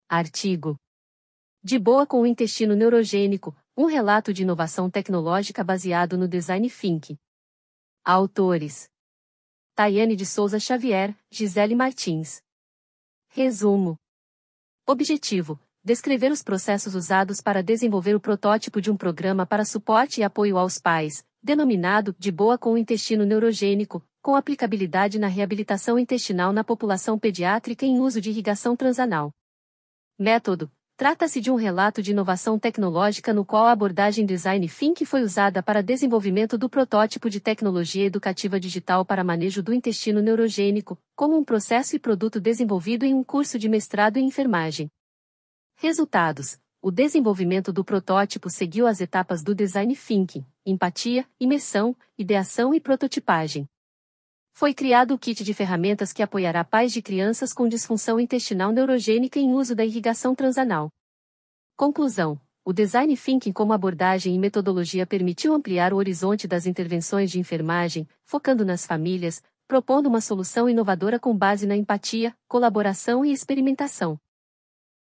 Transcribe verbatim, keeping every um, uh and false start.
Artigo. De boa com o intestino neurogênico, um relato de inovação tecnológica baseado no Design Thinking. Autores: Tayane de Souza Xavier, Gisele Martins. Resumo. Objetivo: descrever os processos usados para desenvolver o protótipo de um programa para suporte e apoio aos pais, denominado De boa com o intestino neurogênico, com aplicabilidade na reabilitação intestinal na população pediátrica em uso de irrigação transanal. Método: trata-se de um relato de inovação tecnológica no qual a abordagem Design Thinking foi usada para desenvolvimento do protótipo de tecnologia educativa digital para manejo do intestino neurogênico, como um processo e produto desenvolvido em um curso de mestrado em enfermagem. Resultados: o desenvolvimento do protótipo seguiu as etapas do Design Thinking: empatia, imersão, ideação e prototipagem. Foi criado o kit de ferramentas que apoiará pais de crianças com disfunção intestinal neurogênica em uso da irrigação transanal. Conclusão: o Design Thinking como abordagem e metodologia permitiu ampliar o horizonte das intervenções de enfermagem, focando nas famílias, propondo uma solução inovadora com base na empatia, colaboração e experimentação.